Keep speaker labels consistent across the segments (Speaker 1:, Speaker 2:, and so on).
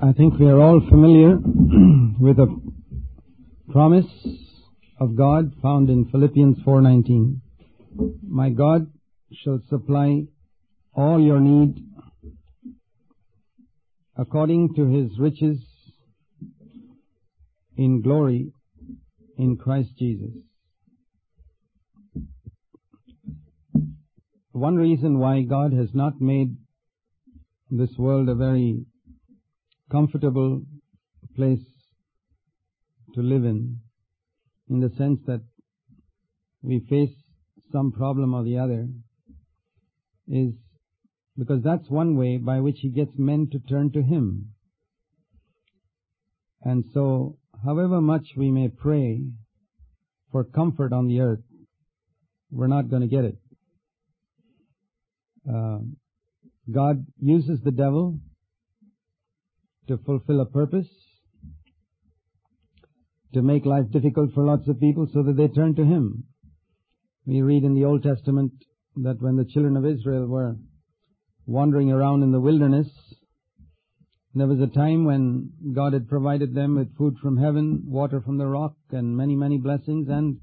Speaker 1: I think we are all familiar with a promise of God found in Philippians 4:19. My God shall supply all your need according to his riches in glory in Christ Jesus. One reason why God has not made this world a very comfortable place to live in the sense that we face some problem or the other, is because that's one way by which he gets men to turn to him. And so, however much we may pray for comfort on the earth, we're not going to get it. God uses the devil to fulfill a purpose, to make life difficult for lots of people so that they turn to him. We read in the Old Testament that when the children of Israel were wandering around in the wilderness, there was a time when God had provided them with food from heaven, water from the rock, and many, many blessings. And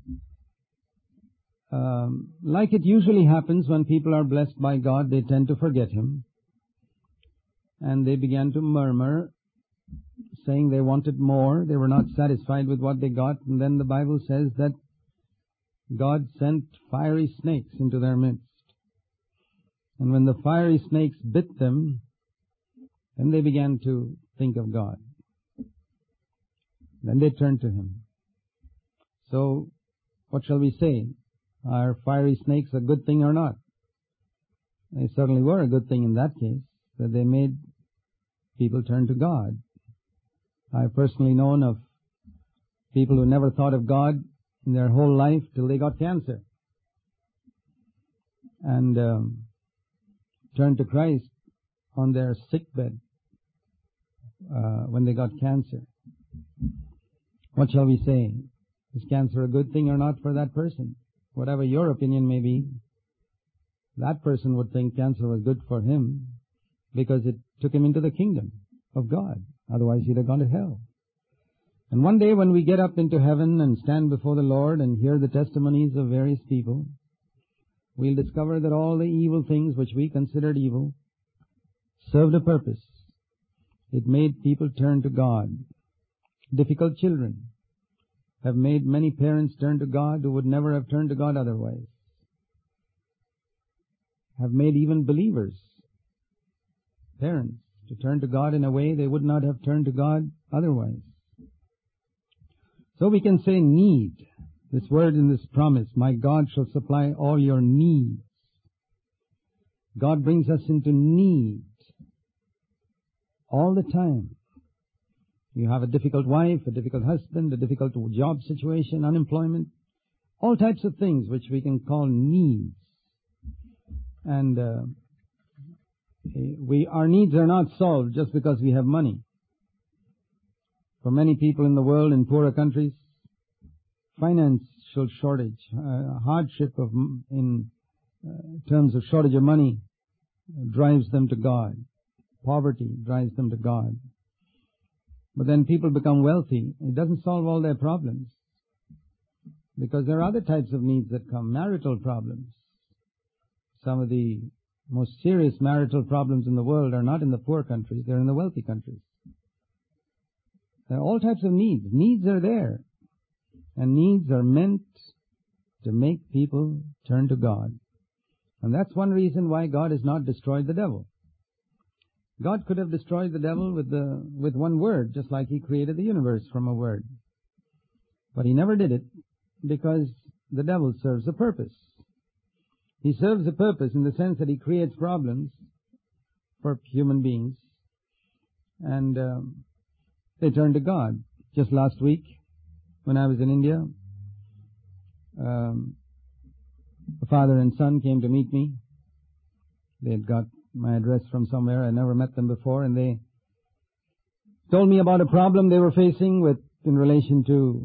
Speaker 1: like it usually happens when people are blessed by God, they tend to forget him. And they began to murmur, saying they wanted more. They were not satisfied with what they got. And then the Bible says that God sent fiery snakes into their midst. And when the fiery snakes bit them, then they began to think of God. Then they turned to him. So, what shall we say? Are fiery snakes a good thing or not? They certainly were a good thing in that case, that they made people turn to God. I've personally known of people who never thought of God in their whole life till they got cancer, and turned to Christ on their sickbed when they got cancer. What shall we say? Is cancer a good thing or not for that person? Whatever your opinion may be, that person would think cancer was good for him because it took him into the kingdom of God. Otherwise he'd have gone to hell. And one day when we get up into heaven and stand before the Lord and hear the testimonies of various people, we'll discover that all the evil things which we considered evil served a purpose. It made people turn to God. Difficult children have made many parents turn to God who would never have turned to God otherwise. Have made even believers, parents, to turn to God in a way they would not have turned to God otherwise. So we can say need. This word in this promise, my God shall supply all your needs. God brings us into need all the time. You have a difficult wife, a difficult husband, a difficult job situation, unemployment, all types of things which we can call needs. And our needs are not solved just because we have money. For many people in the world, in poorer countries, financial shortage, hardship in terms of shortage of money drives them to God. Poverty drives them to God. But then people become wealthy. It doesn't solve all their problems, because there are other types of needs that come. Marital problems. Some of the most serious marital problems in the world are not in the poor countries, they're in the wealthy countries. There are all types of needs. Needs are there. And needs are meant to make people turn to God. And that's one reason why God has not destroyed the devil. God could have destroyed the devil with one word, just like he created the universe from a word. But he never did it, because the devil serves a purpose. He serves a purpose in the sense that he creates problems for human beings, and they turn to God. Just last week, when I was in India, a father and son came to meet me. They had got my address from somewhere. I never met them before, and they told me about a problem they were facing in relation to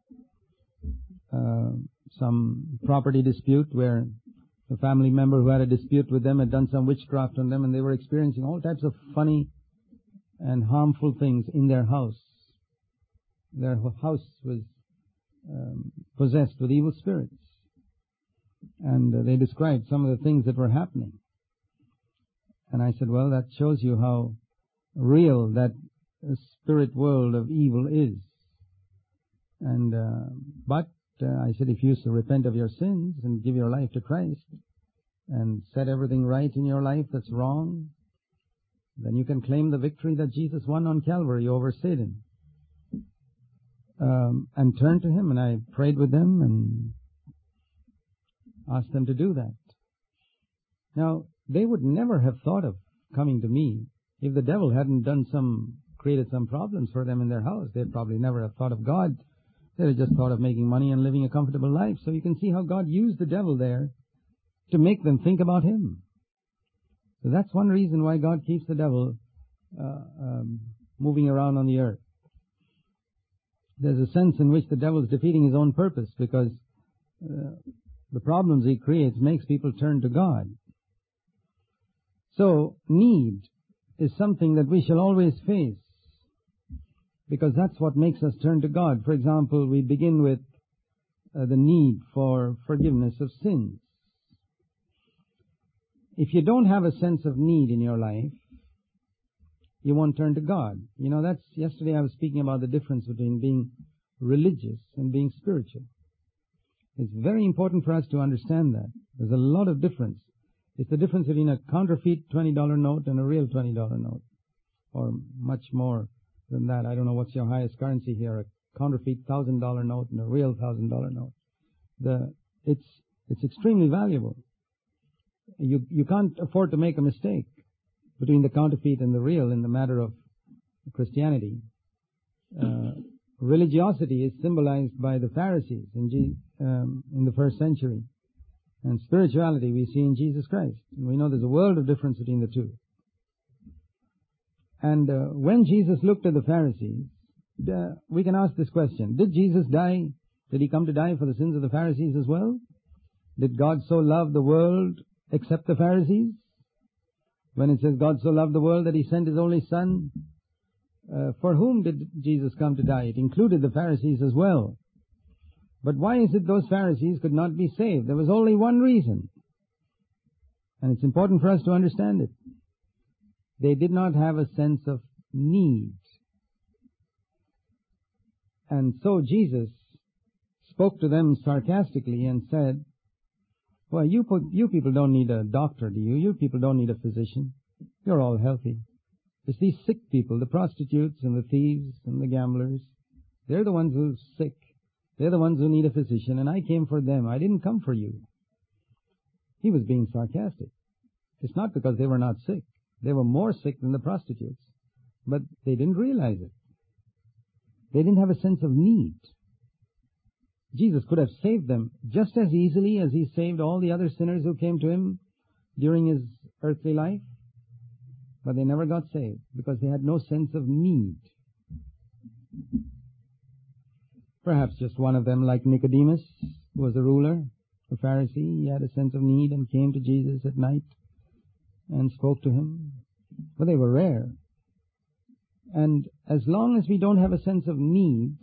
Speaker 1: some property dispute, where a family member who had a dispute with them had done some witchcraft on them, and they were experiencing all types of funny and harmful things in their house. Their house was possessed with evil spirits. And they described some of the things that were happening. And I said, well, that shows you how real that spirit world of evil is. And but I said, if you repent of your sins and give your life to Christ and set everything right in your life that's wrong, then you can claim the victory that Jesus won on Calvary over Satan. And turn to Him. And I prayed with them and asked them to do that. Now, they would never have thought of coming to me if the devil hadn't created some problems for them in their house. They'd probably never have thought of God. They'd have just thought of making money and living a comfortable life. So you can see how God used the devil there to make them think about Him. So that's one reason why God keeps the devil moving around on the earth. There's a sense in which the devil is defeating his own purpose, because the problems he creates makes people turn to God. So need is something that we shall always face, because that's what makes us turn to God. For example, we begin with the need for forgiveness of sins. If you don't have a sense of need in your life, you won't turn to God. You know, yesterday I was speaking about the difference between being religious and being spiritual. It's very important for us to understand that. There's a lot of difference. It's the difference between a counterfeit $20 note and a real $20 note, or much more than that. I don't know what's your highest currency here, a counterfeit $1,000 note and a real $1,000 note. It's extremely valuable. You can't afford to make a mistake between the counterfeit and the real in the matter of Christianity. Religiosity is symbolized by the Pharisees in the first century. And spirituality we see in Jesus Christ. And we know there's a world of difference between the two. And when Jesus looked at the Pharisees, we can ask this question. Did Jesus die? Did He come to die for the sins of the Pharisees as well? Did God so love the world except the Pharisees? When it says God so loved the world that He sent His only Son, for whom did Jesus come to die? It included the Pharisees as well. But why is it those Pharisees could not be saved? There was only one reason. And it's important for us to understand it. They did not have a sense of need. And so Jesus spoke to them sarcastically and said, well, you people don't need a doctor, do you? You people don't need a physician. You're all healthy. It's these sick people, the prostitutes and the thieves and the gamblers. They're the ones who are sick. They're the ones who need a physician, and I came for them. I didn't come for you. He was being sarcastic. It's not because they were not sick. They were more sick than the prostitutes, but they didn't realize it. They didn't have a sense of need. Jesus could have saved them just as easily as He saved all the other sinners who came to Him during His earthly life, but they never got saved because they had no sense of need. Perhaps just one of them, like Nicodemus, who was a ruler, a Pharisee, he had a sense of need and came to Jesus at night and spoke to Him. But they were rare. And as long as we don't have a sense of need,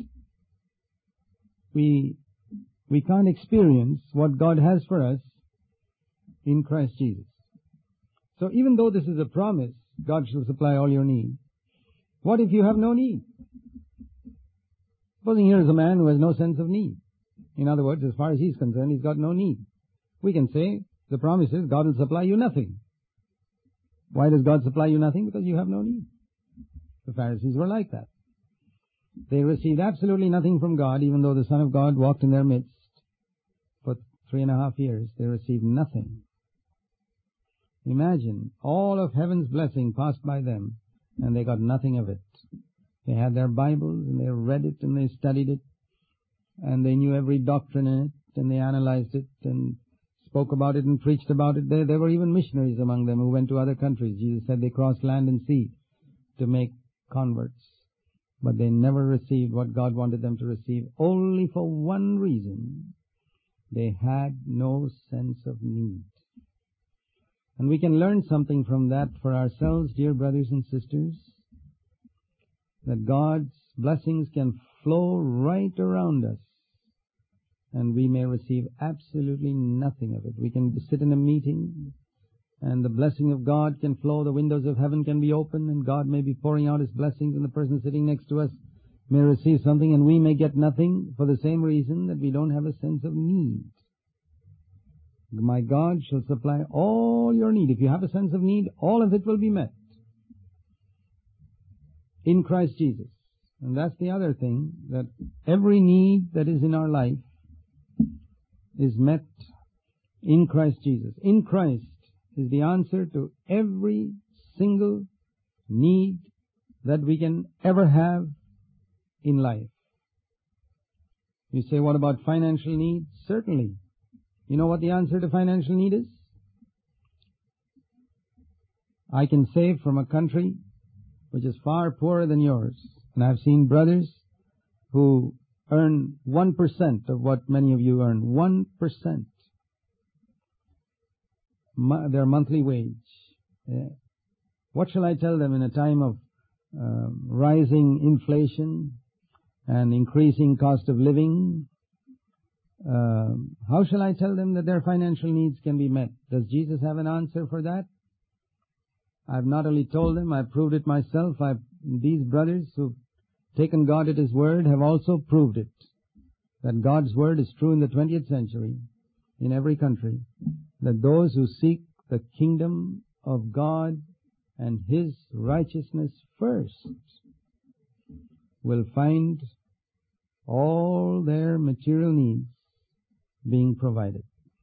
Speaker 1: we can't experience what God has for us in Christ Jesus. So even though this is a promise, God shall supply all your need, what if you have no need? Supposing here is a man who has no sense of need. In other words, as far as he's concerned, he's got no need. We can say, the promise is God will supply you nothing. Why does God supply you nothing? Because you have no need. The Pharisees were like that. They received absolutely nothing from God, even though the Son of God walked in their midst for 3.5 years. They received nothing. Imagine, all of heaven's blessing passed by them, and they got nothing of it. They had their Bibles, and they read it, and they studied it, and they knew every doctrine in it, and they analyzed it, and spoke about it, and preached about it. There were even missionaries among them who went to other countries. Jesus said they crossed land and sea to make converts. But they never received what God wanted them to receive, only for one reason. They had no sense of need. And we can learn something from that for ourselves, dear brothers and sisters. that God's blessings can flow right around us, and we may receive absolutely nothing of it. We can sit in a meeting, and the blessing of God can flow, the windows of heaven can be open, and God may be pouring out His blessings, and the person sitting next to us may receive something, and we may get nothing for the same reason that we don't have a sense of need. My God shall supply all your need. If you have a sense of need, all of it will be met in Christ Jesus. And that's the other thing, that every need that is in our life is met in Christ Jesus. In Christ is the answer to every single need that we can ever have in life. You say, what about financial needs? Certainly. You know what the answer to financial need is? I can say from a country which is far poorer than yours, and I've seen brothers who earn 1% of what many of you earn. 1%. Their monthly wage. What shall I tell them in a time of rising inflation and increasing cost of living? How shall I tell them that their financial needs can be met? Does Jesus have an answer for that? I've not only told them, I've proved it myself. These brothers who've taken God at His word have also proved it, that God's word is true in the 20th century, in every country, that those who seek the kingdom of God and His righteousness first will find all their material needs being provided.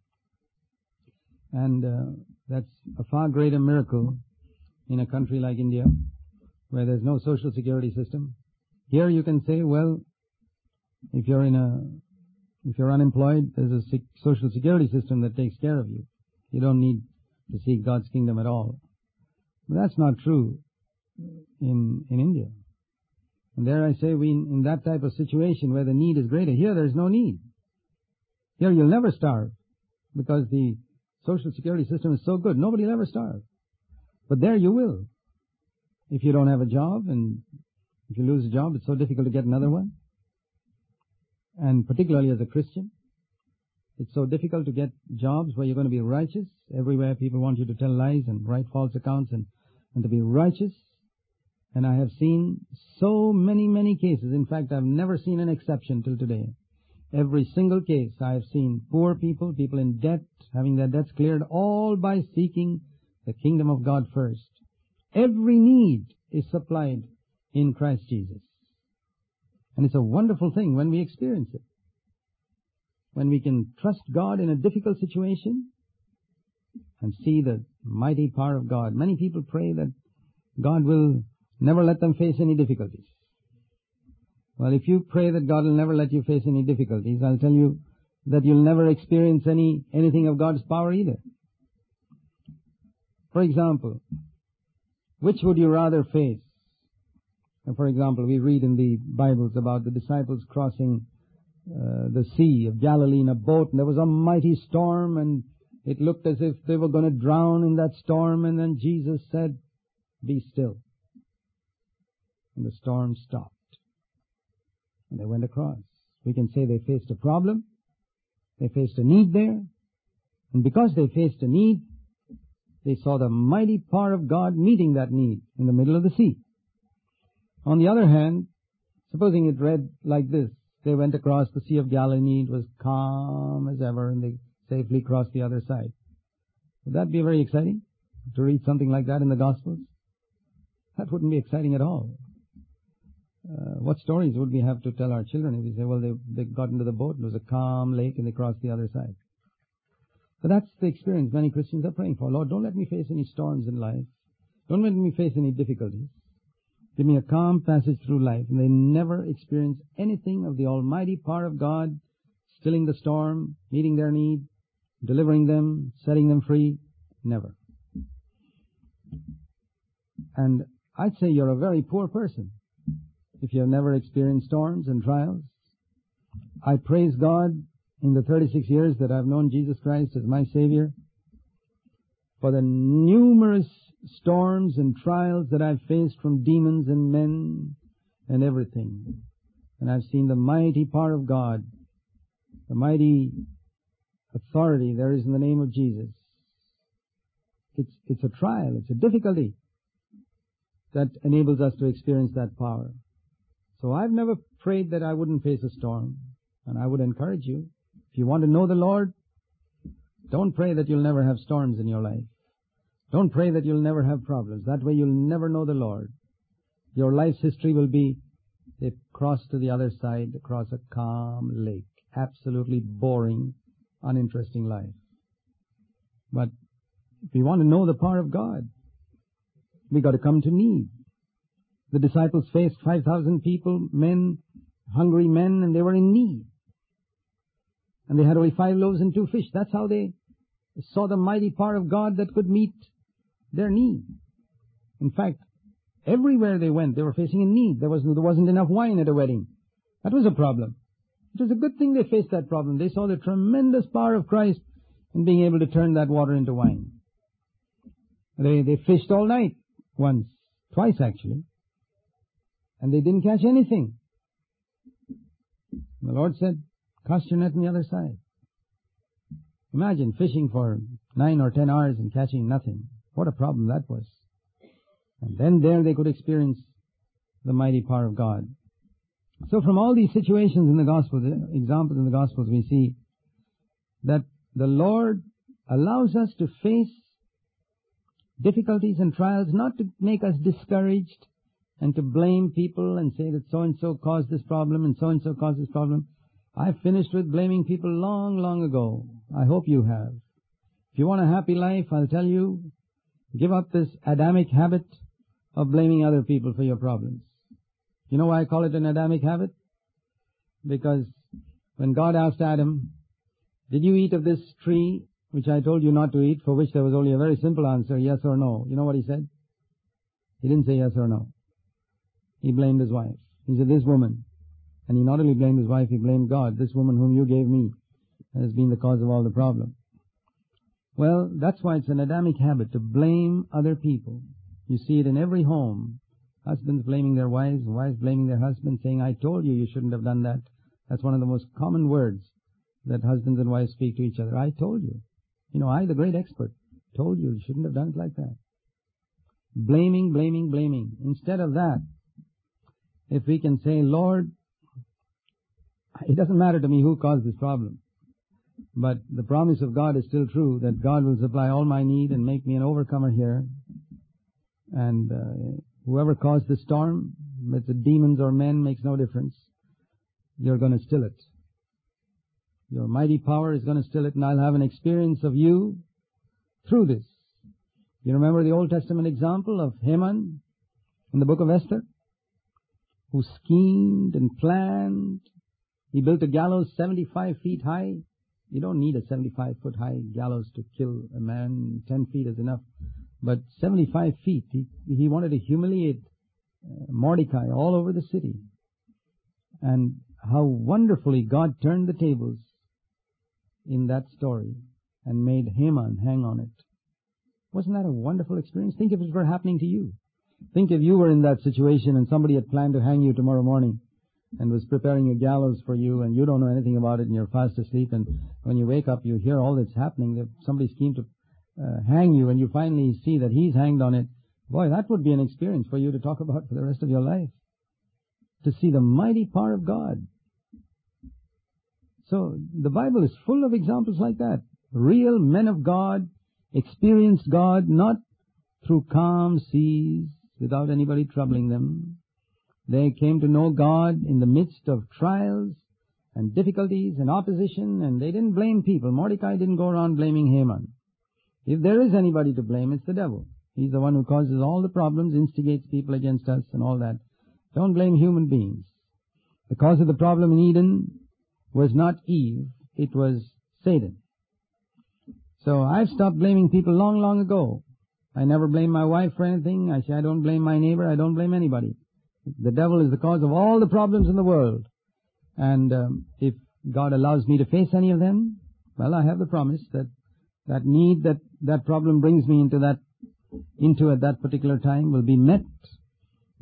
Speaker 1: And that's a far greater miracle in a country like India, where there's no social security system. Here you can say, well, if you're unemployed, there's a social security system that takes care of you. You don't need to seek God's kingdom at all. But that's not true in India. And there I say, in that type of situation where the need is greater, here there's no need. Here you'll never starve, because the social security system is so good. Nobody will ever starve. But there you will. If you don't have a job, and if you lose a job, it's so difficult to get another one. And particularly as a Christian, it's so difficult to get jobs where you're going to be righteous. Everywhere people want you to tell lies and write false accounts and to be righteous. And I have seen so many cases. In fact, I've never seen an exception till today. Every single case I have seen poor people in debt, having their debts cleared, all by seeking the kingdom of God first. Every need is supplied in Christ Jesus. And it's a wonderful thing when we experience it. When we can trust God in a difficult situation and see the mighty power of God. Many people pray that God will never let them face any difficulties. Well, if you pray that God will never let you face any difficulties, I'll tell you that you'll never experience anything of God's power either. For example, which would you rather face? And for example, we read in the Bibles about the disciples crossing the Sea of Galilee in a boat, and there was a mighty storm, and it looked as if they were going to drown in that storm, and then Jesus said, "Be still." And the storm stopped. And they went across. We can say they faced a problem, they faced a need there, and because they faced a need, they saw the mighty power of God meeting that need in the middle of the sea. On the other hand, supposing it read like this: they went across the Sea of Galilee, it was calm as ever, and they safely crossed the other side. Would that be very exciting, to read something like that in the Gospels? That wouldn't be exciting at all. What stories would we have to tell our children if we say, well, they got into the boat, it was a calm lake, and they crossed the other side? But that's the experience many Christians are praying for. Lord, don't let me face any storms in life. Don't let me face any difficulties. Give me a calm passage through life. And they never experience anything of the almighty power of God stilling the storm, meeting their need, delivering them, setting them free. Never. And I'd say you're a very poor person if you have never experienced storms and trials. I praise God in the 36 years that I've known Jesus Christ as my Savior for the numerous storms and trials that I've faced from demons and men and everything. And I've seen the mighty power of God, the mighty authority there is in the name of Jesus. It's a trial, it's a difficulty that enables us to experience that power. So I've never prayed that I wouldn't face a storm, and I would encourage you, if you want to know the Lord, don't pray that you'll never have storms in your life. Don't pray that you'll never have problems. That way you'll never know the Lord. Your life's history will be they crossed to the other side across a calm lake. Absolutely boring, uninteresting life. But if we want to know the power of God, we got to come to need. The disciples faced 5,000 people, men, hungry men, and they were in need. And they had only 5 loaves and 2 fish. That's how they saw the mighty power of God that could meet their need. In fact, everywhere they went, they were facing a need. There wasn't enough wine at a wedding. That was a problem. It was a good thing they faced that problem. They saw the tremendous power of Christ in being able to turn that water into wine. They fished all night, twice actually, and they didn't catch anything. The Lord said, cast your net on the other side. Imagine fishing for 9 or 10 hours and catching nothing. What a problem that was. And then there they could experience the mighty power of God. So from all these situations in the Gospels, examples in the Gospels, we see that the Lord allows us to face difficulties and trials, not to make us discouraged and to blame people and say that so-and-so caused this problem and so-and-so caused this problem. I've finished with blaming people long, long ago. I hope you have. If you want a happy life, I'll tell you, give up this Adamic habit of blaming other people for your problems. You know why I call it an Adamic habit? Because when God asked Adam, did you eat of this tree which I told you not to eat, for which there was only a very simple answer, yes or no. You know what he said? He didn't say yes or no. He blamed his wife. He said, this woman. And he not only blamed his wife, he blamed God. This woman whom you gave me has been the cause of all the problem. Well, that's why it's an Adamic habit to blame other people. You see it in every home. Husbands blaming their wives, wives blaming their husbands, saying, I told you you shouldn't have done that. That's one of the most common words that husbands and wives speak to each other. I told you. You know, I, the great expert, told you shouldn't have done it like that. Blaming, blaming, blaming. Instead of that, if we can say, Lord, it doesn't matter to me who caused this problem, but the promise of God is still true, that God will supply all my need and make me an overcomer here. And whoever caused the storm, whether it's demons or men, makes no difference. You're going to still it. Your mighty power is going to still it, and I'll have an experience of you through this. You remember the Old Testament example of Haman in the book of Esther, who schemed and planned. He built a gallows 75 feet high. You don't need a 75-foot high gallows to kill a man. 10 feet is enough. But 75 feet, he wanted to humiliate Mordecai all over the city. And how wonderfully God turned the tables in that story and made Haman hang on it. Wasn't that a wonderful experience? Think if it were happening to you. Think if you were in that situation and somebody had planned to hang you tomorrow morning and was preparing a gallows for you, and you don't know anything about it and you're fast asleep, and when you wake up you hear all that's happening, that somebody schemed to hang you, and you finally see that he's hanged on it. Boy, that would be an experience for you to talk about for the rest of your life. To see the mighty power of God. So the Bible is full of examples like that. Real men of God experienced God not through calm seas without anybody troubling them. They came to know God in the midst of trials and difficulties and opposition, and they didn't blame people. Mordecai didn't go around blaming Haman. If there is anybody to blame, it's the devil. He's the one who causes all the problems, instigates people against us and all that. Don't blame human beings. The cause of the problem in Eden was not Eve, it was Satan. So I've stopped blaming people long, long ago. I never blame my wife for anything. I say I don't blame my neighbor. I don't blame anybody. The devil is the cause of all the problems in the world. And if God allows me to face any of them, well, I have the promise that that need that problem brings me into at that particular time will be met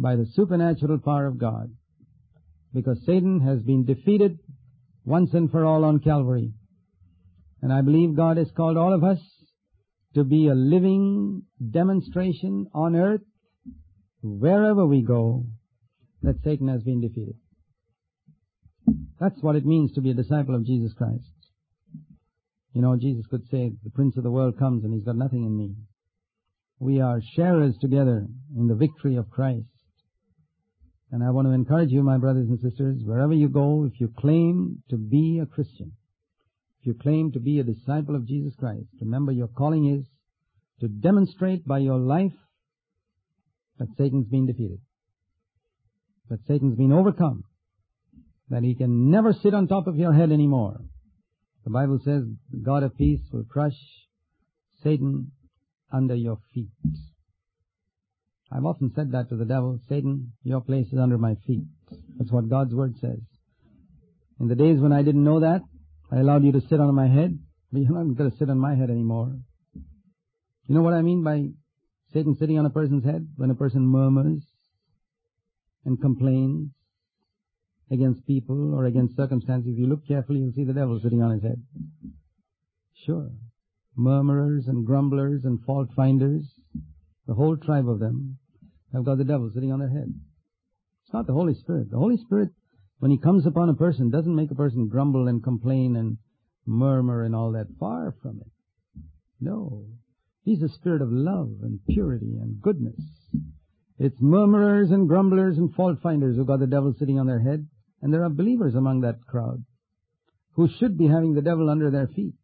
Speaker 1: by the supernatural power of God, because Satan has been defeated once and for all on Calvary. And I believe God has called all of us to be a living demonstration on earth, wherever we go, that Satan has been defeated. That's what it means to be a disciple of Jesus Christ. You know, Jesus could say, the Prince of the world comes and he's got nothing in me. We are sharers together in the victory of Christ. And I want to encourage you, my brothers and sisters, wherever you go, if you claim to be a Christian, if you claim to be a disciple of Jesus Christ, remember your calling is to demonstrate by your life that Satan's been defeated, that Satan's been overcome, that he can never sit on top of your head anymore. The Bible says the God of peace will crush Satan under your feet. I've often said that to the devil, Satan, your place is under my feet. That's what God's Word says. In the days when I didn't know that, I allowed you to sit on my head, but you're not going to sit on my head anymore. You know what I mean by Satan sitting on a person's head? When a person murmurs and complains against people or against circumstances, if you look carefully, you'll see the devil sitting on his head. Sure. Murmurers and grumblers and fault finders, the whole tribe of them, have got the devil sitting on their head. It's not the Holy Spirit. The Holy Spirit, when He comes upon a person, doesn't make a person grumble and complain and murmur and all that. Far from it. No. He's a spirit of love and purity and goodness. It's murmurers and grumblers and fault finders who got the devil sitting on their head. And there are believers among that crowd who should be having the devil under their feet.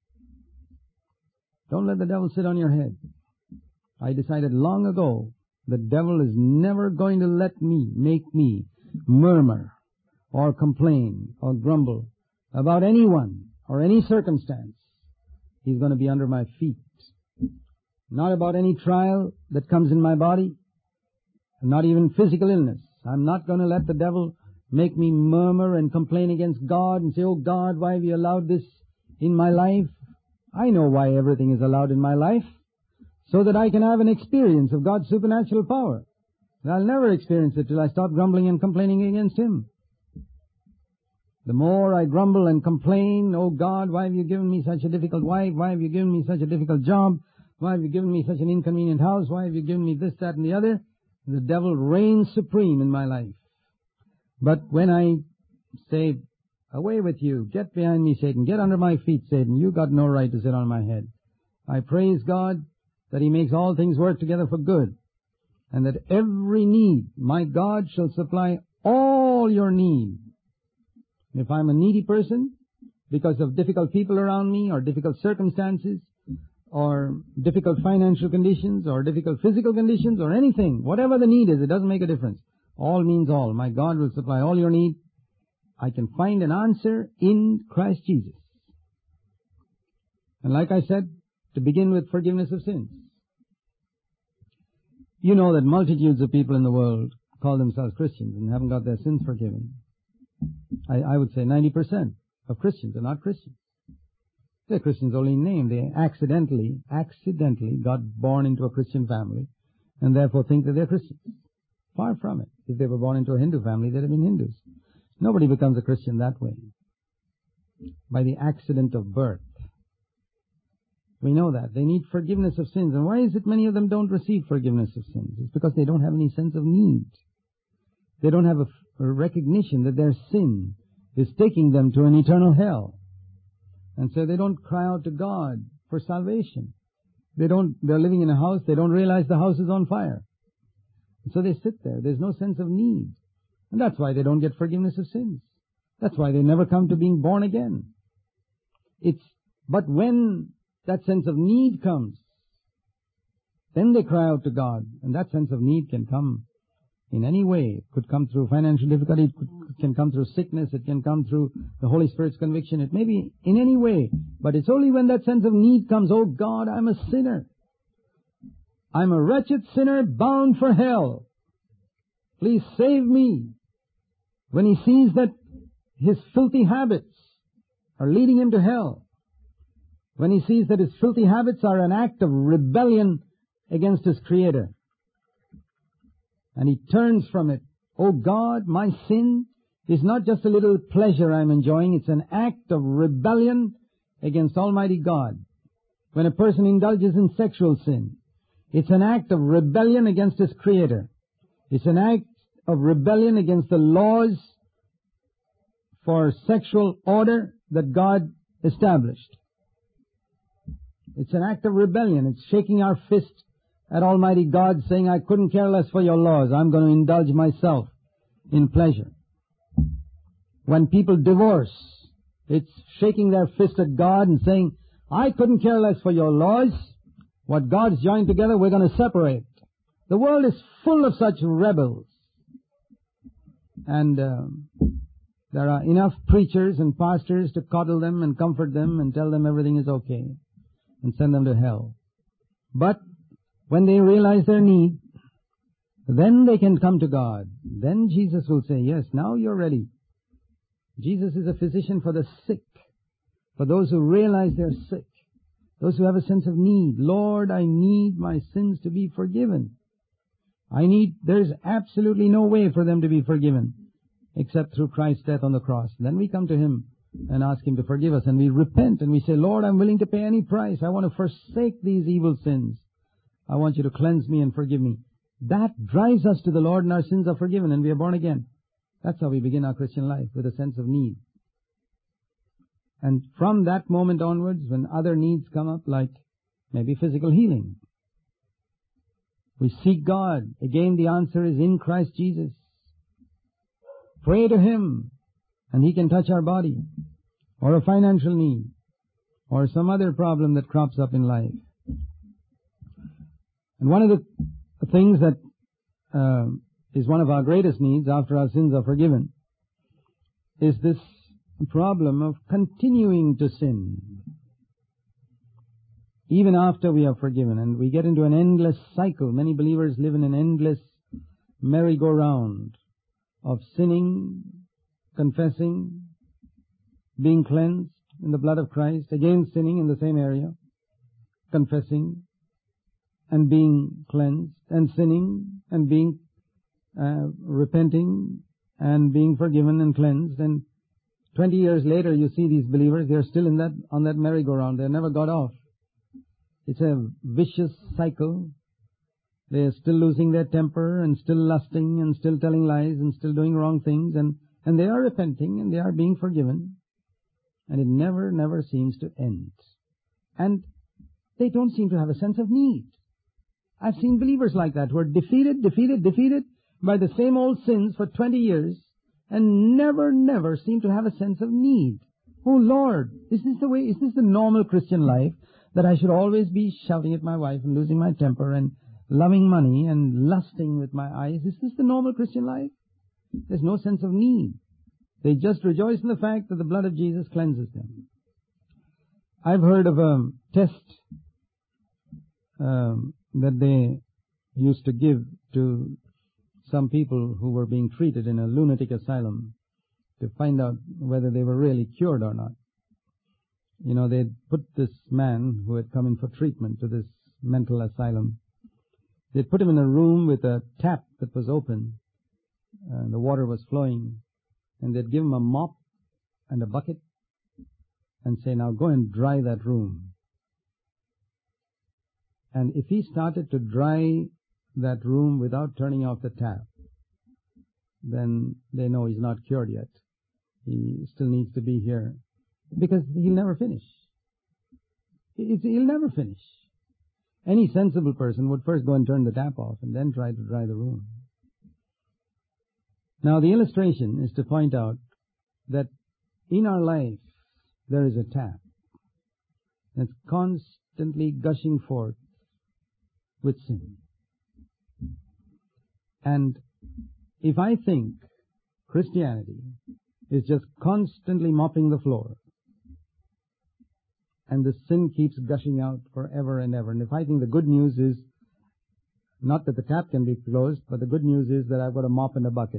Speaker 1: Don't let the devil sit on your head. I decided long ago the devil is never going to make me murmur or complain or grumble about anyone or any circumstance. He's going to be under my feet. Not about any trial that comes in my body, not even physical illness. I'm not going to let the devil make me murmur and complain against God and say, oh God, why have you allowed this in my life? I know why everything is allowed in my life, so that I can have an experience of God's supernatural power. And I'll never experience it till I stop grumbling and complaining against Him. The more I grumble and complain, oh God, why have you given me such a difficult wife? Why have you given me such a difficult job? Why have you given me such an inconvenient house? Why have you given me this, that, and the other? The devil reigns supreme in my life. But when I say, away with you, get behind me, Satan, get under my feet, Satan, you got no right to sit on my head. I praise God that He makes all things work together for good, and that every need, my God shall supply all your need. If I'm a needy person, because of difficult people around me, or difficult circumstances, or difficult financial conditions, or difficult physical conditions, or anything, whatever the need is, it doesn't make a difference. All means all. My God will supply all your need. I can find an answer in Christ Jesus. And like I said, to begin with forgiveness of sins. You know that multitudes of people in the world call themselves Christians and haven't got their sins forgiven. I would say 90% of Christians are not Christians. They're Christians only in name. They accidentally got born into a Christian family and therefore think that they're Christians. Far from it. If they were born into a Hindu family, they'd have been Hindus. Nobody becomes a Christian that way. By the accident of birth. We know that. They need forgiveness of sins. And why is it many of them don't receive forgiveness of sins? It's because they don't have any sense of need. They don't have a recognition that their sin is taking them to an eternal hell. And so they don't cry out to God for salvation. They're living in a house, they don't realize the house is on fire. And so they sit there. There's no sense of need. And that's why they don't get forgiveness of sins. That's why they never come to being born again. But when that sense of need comes, then they cry out to God. And that sense of need can come in any way. It could come through financial difficulty. It can come through sickness. It can come through the Holy Spirit's conviction. It may be in any way. But it's only when that sense of need comes, oh God, I'm a sinner. I'm a wretched sinner bound for hell. Please save me. When he sees that his filthy habits are leading him to hell, when he sees that his filthy habits are an act of rebellion against his Creator, and he turns from it. Oh God, my sin is not just a little pleasure I'm enjoying, it's an act of rebellion against Almighty God. When a person indulges in sexual sin, it's an act of rebellion against his Creator. It's an act of rebellion against the laws for sexual order that God established. It's an act of rebellion. It's shaking our fist at Almighty God, saying, I couldn't care less for your laws. I'm going to indulge myself in pleasure. When people divorce, it's shaking their fist at God and saying, I couldn't care less for your laws. What God's joined together, we're going to separate. The world is full of such rebels. And there are enough preachers and pastors to coddle them and comfort them and tell them everything is okay and send them to hell. But when they realize their need, then they can come to God. Then Jesus will say, yes, now you're ready. Jesus is a physician for the sick, for those who realize they're sick, those who have a sense of need. Lord, I need my sins to be forgiven. There's absolutely no way for them to be forgiven except through Christ's death on the cross. Then we come to Him and ask Him to forgive us, and we repent and we say, Lord, I'm willing to pay any price. I want to forsake these evil sins. I want you to cleanse me and forgive me. That drives us to the Lord, and our sins are forgiven and we are born again. That's how we begin our Christian life, with a sense of need. And from that moment onwards, when other needs come up, like maybe physical healing, we seek God. Again, the answer is in Christ Jesus. Pray to Him, and He can touch our body, or a financial need, or some other problem that crops up in life. And one of the things that is one of our greatest needs after our sins are forgiven is this problem of continuing to sin even after we are forgiven, and we get into an endless cycle. Many believers live in an endless merry-go-round of sinning, confessing, being cleansed in the blood of Christ, again sinning in the same area, confessing and being cleansed, and sinning and being repenting and being forgiven and cleansed. And 20 years later, you see these believers, they're still on that merry-go-round. They never got off. It's a vicious cycle. They're still losing their temper and still lusting and still telling lies and still doing wrong things, and they are repenting and they are being forgiven, and it never seems to end. And they don't seem to have a sense of need. I've seen believers like that who are defeated by the same old sins for 20 years and never seem to have a sense of need. Oh Lord, is this the normal Christian life, that I should always be shouting at my wife and losing my temper and loving money and lusting with my eyes? Is this the normal Christian life? There's no sense of need. They just rejoice in the fact that the blood of Jesus cleanses them. I've heard of a test that they used to give to some people who were being treated in a lunatic asylum to find out whether they were really cured or not. You know, they'd put this man who had come in for treatment to this mental asylum, they'd put him in a room with a tap that was open, and the water was flowing, and they'd give him a mop and a bucket and say, now go and dry that room. And if he started to dry that room without turning off the tap, then they know he's not cured yet. He still needs to be here, because he'll never finish. He'll never finish. Any sensible person would first go and turn the tap off and then try to dry the room. Now the illustration is to point out that in our life there is a tap that's constantly gushing forth with sin. And if I think Christianity is just constantly mopping the floor, and the sin keeps gushing out forever and ever, and if I think the good news is not that the tap can be closed, but the good news is that I've got a mop and a bucket,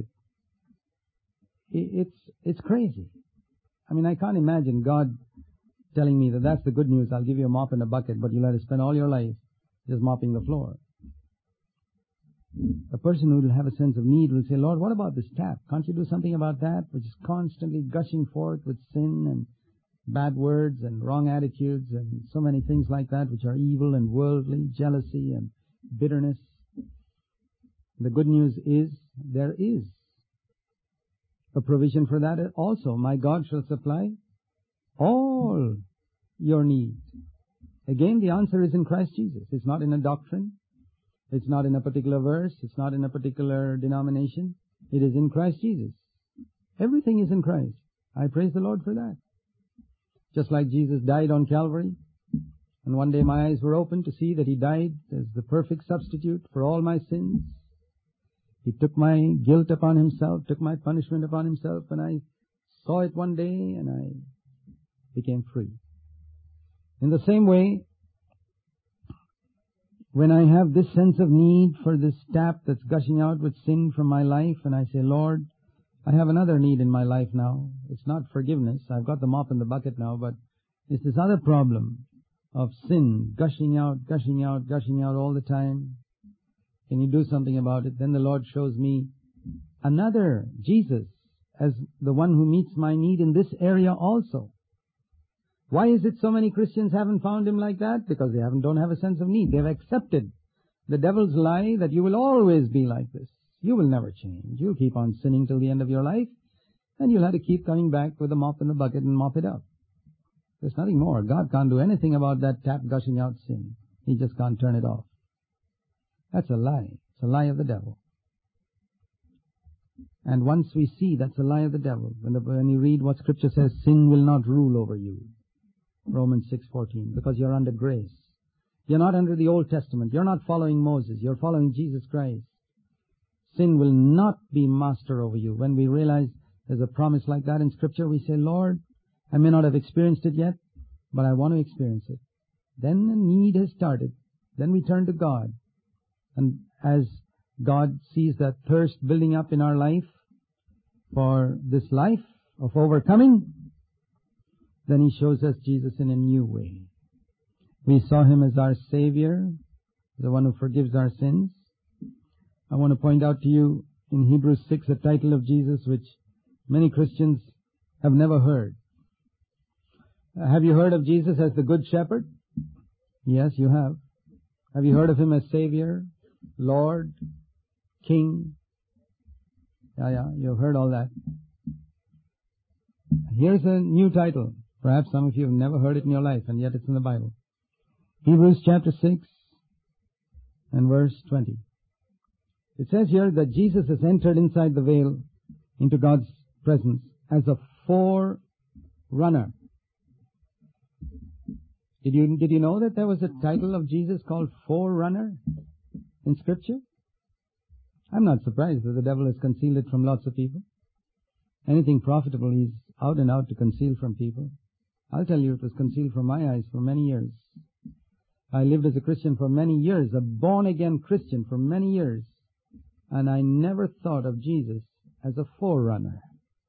Speaker 1: it's crazy. I mean, I can't imagine God telling me that that's the good news. I'll give you a mop and a bucket, but you'll have to spend all your life just mopping the floor. A person who will have a sense of need will say, Lord, what about this tap? Can't you do something about that, which is constantly gushing forth with sin and bad words and wrong attitudes and so many things like that, which are evil and worldly, jealousy and bitterness. The good news is there is a provision for that also. My God shall supply all your needs. Again, the answer is in Christ Jesus. It's not in a doctrine. It's not in a particular verse. It's not in a particular denomination. It is in Christ Jesus. Everything is in Christ. I praise the Lord for that. Just like Jesus died on Calvary, and one day my eyes were opened to see that He died as the perfect substitute for all my sins. He took my guilt upon Himself, took my punishment upon Himself, and I saw it one day and I became free. In the same way, when I have this sense of need for this tap that's gushing out with sin from my life, and I say, Lord, I have another need in my life now. It's not forgiveness. I've got the mop in the bucket now, but it's this other problem of sin gushing out all the time. Can you do something about it? Then the Lord shows me another Jesus as the one who meets my need in this area also. Why is it so many Christians haven't found Him like that? Because they don't have a sense of need. They've accepted the devil's lie that you will always be like this. You will never change. You'll keep on sinning till the end of your life, and you'll have to keep coming back with a mop in the bucket and mop it up. There's nothing more. God can't do anything about that tap gushing out sin. He just can't turn it off. That's a lie. It's a lie of the devil. And once we see that's a lie of the devil, when you read what Scripture says, sin will not rule over you. Romans 6:14, because you're under grace. You're not under the Old Testament. You're not following Moses. You're following Jesus Christ. Sin will not be master over you. When we realize there's a promise like that in Scripture, we say, Lord, I may not have experienced it yet, but I want to experience it. Then the need has started. Then we turn to God. And as God sees that thirst building up in our life for this life of overcoming, then He shows us Jesus in a new way. We saw Him as our Savior, the one who forgives our sins. I want to point out to you in Hebrews 6 a title of Jesus which many Christians have never heard. Have you heard of Jesus as the Good Shepherd? Yes, you have. Have you heard of Him as Savior, Lord, King? Yeah, you've heard all that. Here's a new title. Perhaps some of you have never heard it in your life, and yet it's in the Bible. Hebrews chapter 6 and verse 20. It says here that Jesus has entered inside the veil into God's presence as a forerunner. Did you know that there was a title of Jesus called Forerunner in Scripture? I'm not surprised that the devil has concealed it from lots of people. Anything profitable, he's out and out to conceal from people. I'll tell you, it was concealed from my eyes for many years. I lived as a Christian for many years, a born-again Christian for many years, and I never thought of Jesus as a forerunner.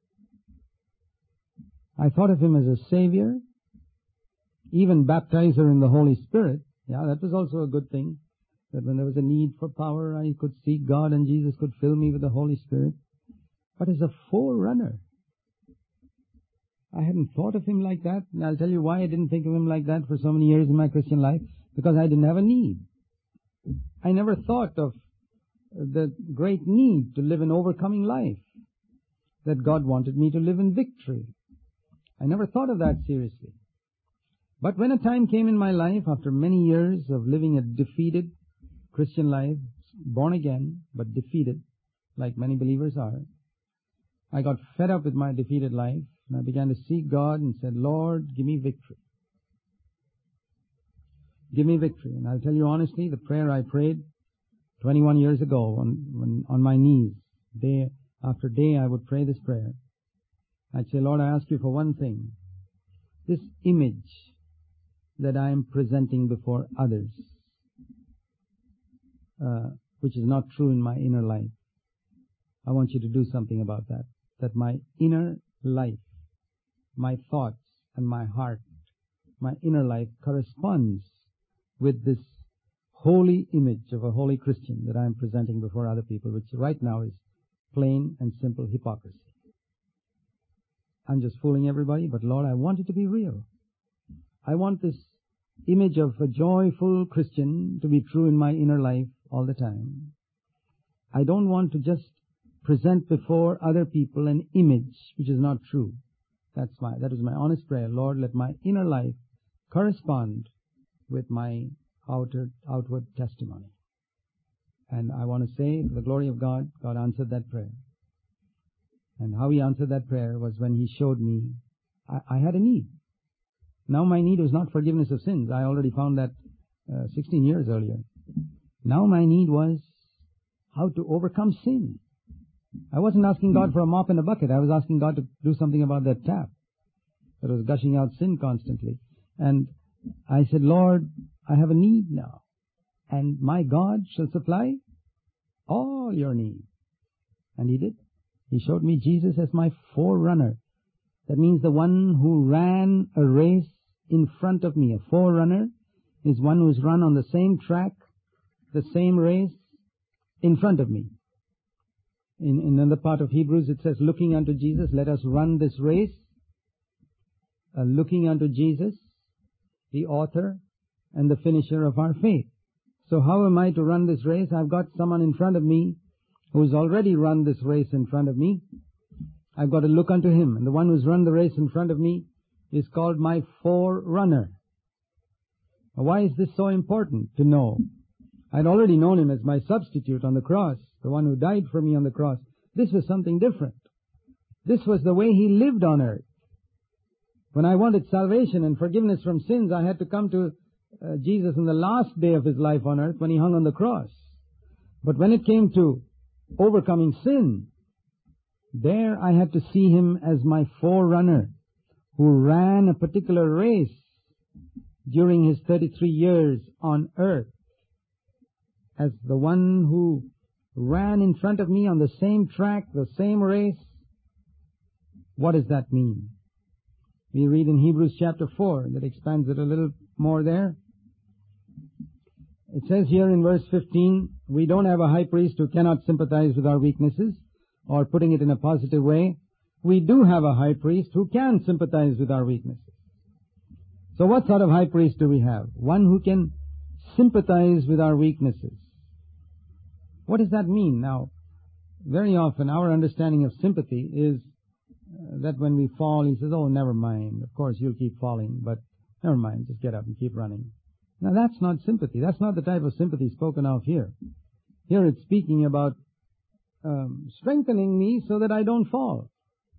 Speaker 1: I thought of Him as a Savior, even baptizer in the Holy Spirit. Yeah, that was also a good thing, that when there was a need for power, I could seek God and Jesus could fill me with the Holy Spirit. But as a forerunner, I hadn't thought of Him like that. And I'll tell you why I didn't think of Him like that for so many years in my Christian life. Because I didn't have a need. I never thought of the great need to live an overcoming life. That God wanted me to live in victory. I never thought of that seriously. But when a time came in my life, after many years of living a defeated Christian life, born again, but defeated, like many believers are, I got fed up with my defeated life, and I began to seek God and said, Lord, give me victory. Give me victory. And I'll tell you honestly, the prayer I prayed 21 years ago on my knees, day after day I would pray this prayer. I'd say, Lord, I ask you for one thing. This image that I am presenting before others, which is not true in my inner life, I want you to do something about that. That my inner life, my thoughts and my heart, my inner life corresponds with this holy image of a holy Christian that I am presenting before other people, which right now is plain and simple hypocrisy. I'm just fooling everybody, but Lord, I want it to be real. I want this image of a joyful Christian to be true in my inner life all the time. I don't want to just present before other people an image which is not true. That is my honest prayer. Lord, let my inner life correspond with my outward testimony. And I want to say, for the glory of God, God answered that prayer. And how He answered that prayer was when He showed me I had a need. Now my need was not forgiveness of sins. I already found that 16 years earlier. Now my need was how to overcome sin. I wasn't asking God for a mop and a bucket. I was asking God to do something about that tap that was gushing out sin constantly. And I said, Lord, I have a need now. And my God shall supply all your needs. And He did. He showed me Jesus as my forerunner. That means the one who ran a race in front of me. A forerunner is one who's run on the same track, the same race in front of me. In another part of Hebrews it says, looking unto Jesus, let us run this race. Looking unto Jesus, the author and the finisher of our faith. So how am I to run this race? I've got someone in front of me who's already run this race in front of me. I've got to look unto Him. And the one who's run the race in front of me is called my forerunner. Now, why is this so important to know? I'd already known Him as my substitute on the cross, the one who died for me on the cross. This was something different. This was the way He lived on earth. When I wanted salvation and forgiveness from sins, I had to come to Jesus in the last day of His life on earth when He hung on the cross. But when it came to overcoming sin, there I had to see Him as my forerunner who ran a particular race during His 33 years on earth, as the one who ran in front of me on the same track, the same race. What does that mean? We read in Hebrews chapter 4, that expands it a little more there. It says here in verse 15, we don't have a high priest who cannot sympathize with our weaknesses, or putting it in a positive way, we do have a high priest who can sympathize with our weaknesses. So what sort of high priest do we have? One who can sympathize with our weaknesses. What does that mean? Now, very often our understanding of sympathy is that when we fall, He says, oh, never mind. Of course, you'll keep falling, but never mind. Just get up and keep running. Now, that's not sympathy. That's not the type of sympathy spoken of here. Here it's speaking about strengthening me so that I don't fall.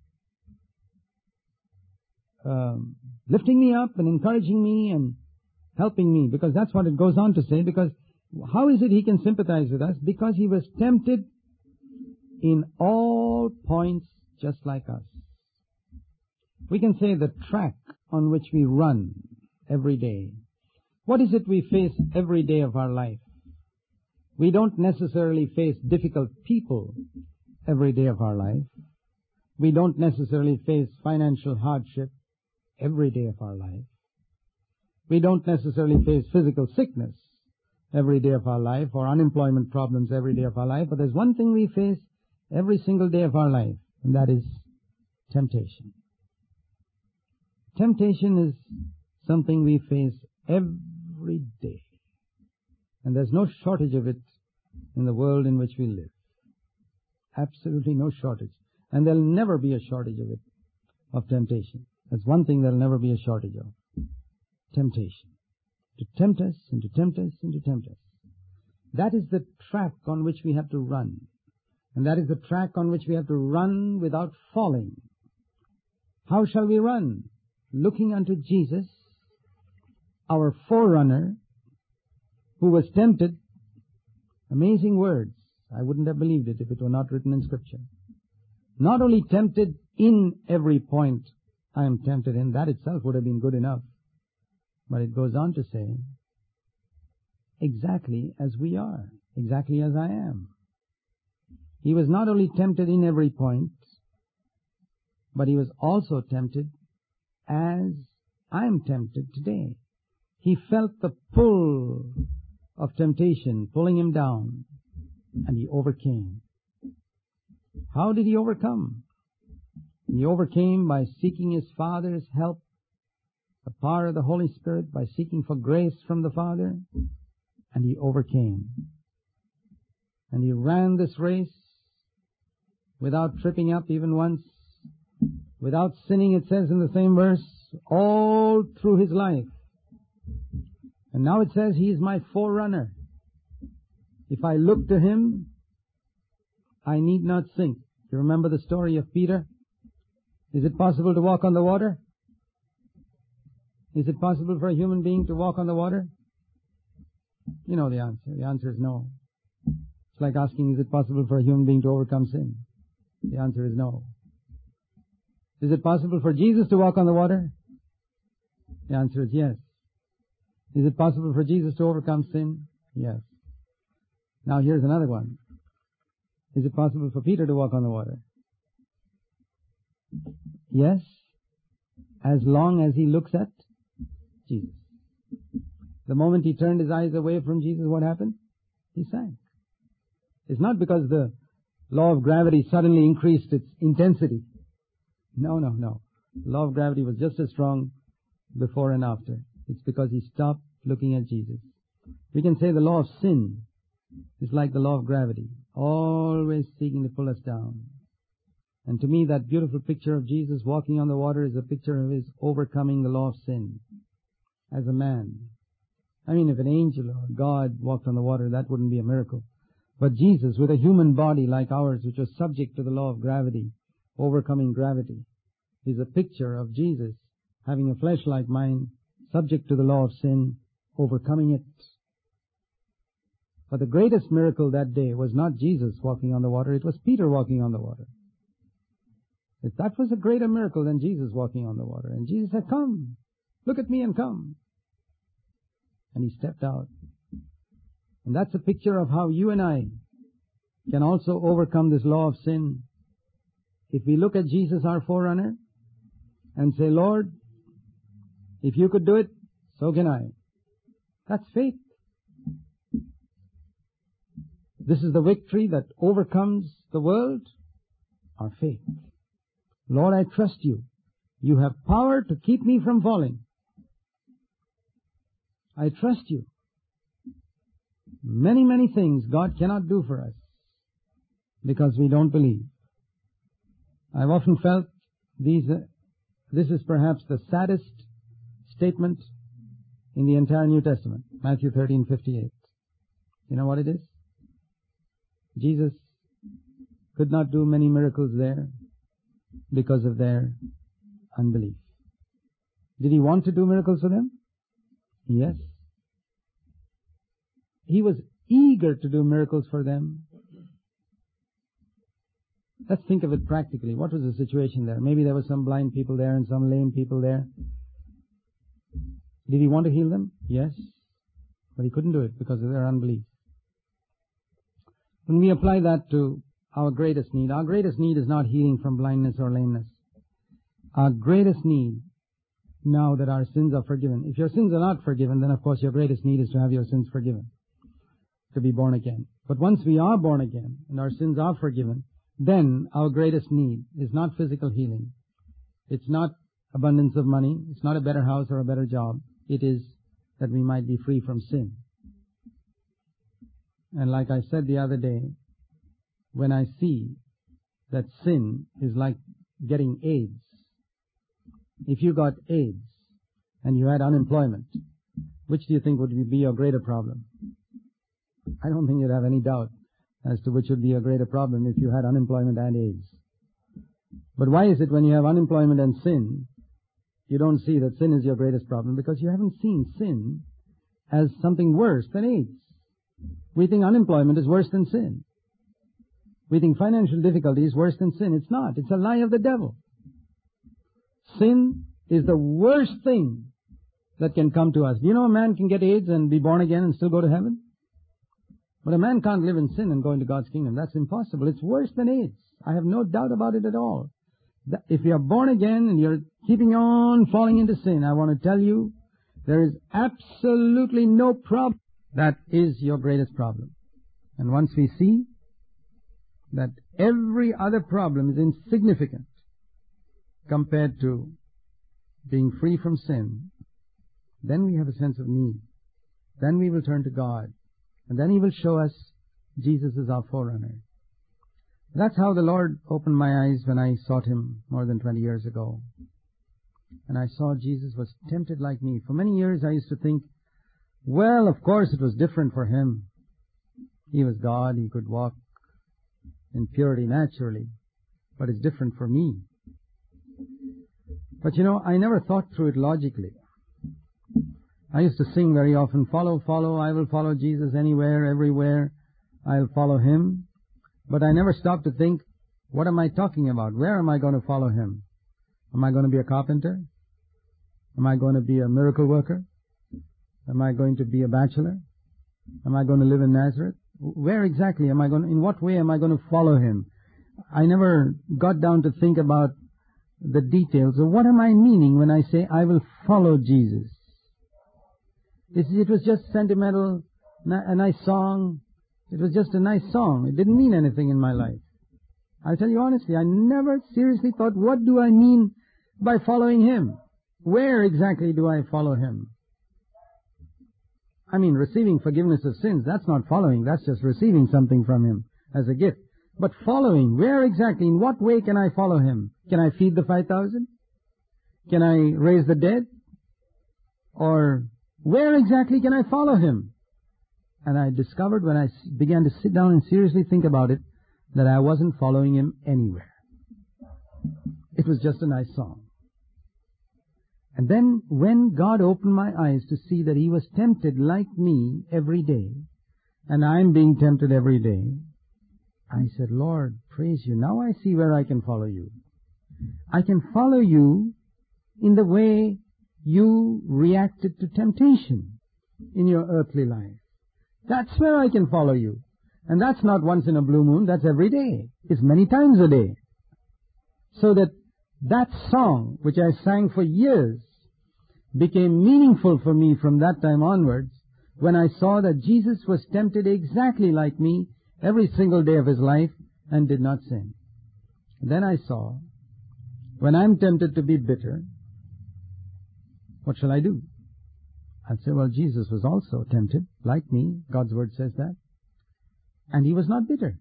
Speaker 1: Lifting me up and encouraging me and helping me, because that's what it goes on to say. Because how is it He can sympathize with us? Because He was tempted in all points just like us. We can say the track on which we run every day. What is it we face every day of our life? We don't necessarily face difficult people every day of our life. We don't necessarily face financial hardship every day of our life. We don't necessarily face physical sickness every day of our life, or unemployment problems every day of our life. But there's one thing we face every single day of our life, and that is temptation. Temptation is something we face every day. And there's no shortage of it in the world in which we live. Absolutely no shortage. And there'll never be a shortage of it, of temptation. That's one thing there'll never be a shortage of. Temptation. To tempt us, and to tempt us, and to tempt us. That is the track on which we have to run. And that is the track on which we have to run without falling. How shall we run? Looking unto Jesus, our forerunner, who was tempted. Amazing words. I wouldn't have believed it if it were not written in Scripture. Not only tempted in every point I am tempted in, that itself would have been good enough. But it goes on to say, exactly as we are, exactly as I am. He was not only tempted in every point, but He was also tempted as I am tempted today. He felt the pull of temptation pulling him down, and he overcame. How did he overcome? He overcame by seeking his Father's help, the power of the Holy Spirit, by seeking for grace from the Father, and he overcame. And he ran this race without tripping up even once, without sinning, it says in the same verse, all through his life. And now it says he is my forerunner. If I look to him, I need not sink. You remember the story of Peter? Is it possible to walk on the water? Is it possible for a human being to walk on the water? You know the answer. The answer is no. It's like asking, is it possible for a human being to overcome sin? The answer is no. Is it possible for Jesus to walk on the water? The answer is yes. Is it possible for Jesus to overcome sin? Yes. Now here's another one. Is it possible for Peter to walk on the water? Yes, as long as he looks at Jesus. The moment he turned his eyes away from Jesus, what happened? He sank. It's not because the law of gravity suddenly increased its intensity. No. The law of gravity was just as strong before and after. It's because he stopped looking at Jesus. We can say the law of sin is like the law of gravity, always seeking to pull us down. And to me, that beautiful picture of Jesus walking on the water is a picture of his overcoming the law of sin as a man. I mean, if an angel or God walked on the water, that wouldn't be a miracle. But Jesus, with a human body like ours, which was subject to the law of gravity, overcoming gravity, is a picture of Jesus having a flesh like mine, subject to the law of sin, overcoming it. But the greatest miracle that day was not Jesus walking on the water, it was Peter walking on the water. If that was a greater miracle than Jesus walking on the water. And Jesus said, come, look at me and come. And he stepped out. And that's a picture of how you and I can also overcome this law of sin. If we look at Jesus, our forerunner, and say, Lord, if you could do it, so can I. That's faith. This is the victory that overcomes the world, our faith. Lord, I trust you. You have power to keep me from falling. I trust you. Many things God cannot do for us because we don't believe. I've often felt this is perhaps the saddest statement in the entire New Testament, Matthew 13:58. You know what it is? Jesus could not do many miracles there because of their unbelief. Did he want to do miracles for them? Yes. He was eager to do miracles for them. Let's think of it practically. What was the situation there? Maybe there were some blind people there and some lame people there. Did he want to heal them? Yes. But he couldn't do it because of their unbelief. When we apply that to our greatest need is not healing from blindness or lameness. Our greatest need, now that our sins are forgiven. If your sins are not forgiven, then of course your greatest need is to have your sins forgiven, to be born again. But once we are born again and our sins are forgiven, then our greatest need is not physical healing. It's not abundance of money. It's not a better house or a better job. It is that we might be free from sin. And like I said the other day, when I see that sin is like getting AIDS. If you got AIDS and you had unemployment, which do you think would be your greater problem? I don't think you'd have any doubt as to which would be a greater problem if you had unemployment and AIDS. But why is it when you have unemployment and sin, you don't see that sin is your greatest problem? Because you haven't seen sin as something worse than AIDS. We think unemployment is worse than sin. We think financial difficulty is worse than sin. It's not. It's a lie of the devil. Sin is the worst thing that can come to us. Do you know a man can get AIDS and be born again and still go to heaven? But a man can't live in sin and go into God's kingdom. That's impossible. It's worse than AIDS. I have no doubt about it at all. If you are born again and you're keeping on falling into sin, I want to tell you, there is absolutely no problem That is your greatest problem. And once we see that every other problem is insignificant compared to being free from sin, then we have a sense of need. Then we will turn to God. And then He will show us Jesus is our forerunner. That's how the Lord opened my eyes when I sought Him more than 20 years ago. And I saw Jesus was tempted like me. For many years I used to think, well, of course it was different for Him. He was God. He could walk in purity naturally. But it's different for me. But I never thought through it logically. I used to sing very often, follow, follow, I will follow Jesus anywhere, everywhere. I'll follow Him. But I never stopped to think, what am I talking about? Where am I going to follow Him? Am I going to be a carpenter? Am I going to be a miracle worker? Am I going to be a bachelor? Am I going to live in Nazareth? Where exactly am I going to, in what way am I going to follow Him? I never got down to think about the details of what am I meaning when I say I will follow Jesus. It was just sentimental, a nice song. It was just a nice song. It didn't mean anything in my life. I'll tell you honestly, I never seriously thought, what do I mean by following Him? Where exactly do I follow Him? I mean, receiving forgiveness of sins, that's not following. That's just receiving something from Him as a gift. But following, where exactly, in what way can I follow Him? Can I feed the 5,000? Can I raise the dead? Or where exactly can I follow Him? And I discovered when I began to sit down and seriously think about it, that I wasn't following Him anywhere. It was just a nice song. And then when God opened my eyes to see that He was tempted like me every day, and I'm being tempted every day, I said, Lord, praise You. Now I see where I can follow You. I can follow You in the way You reacted to temptation in your earthly life. That's where I can follow You. And that's not once in a blue moon, that's every day. It's many times a day. So that song, which I sang for years, became meaningful for me from that time onwards, when I saw that Jesus was tempted exactly like me every single day of His life and did not sin. Then I saw, when I'm tempted to be bitter, what shall I do? I'd say, well, Jesus was also tempted like me. God's Word says that. And He was not bitter.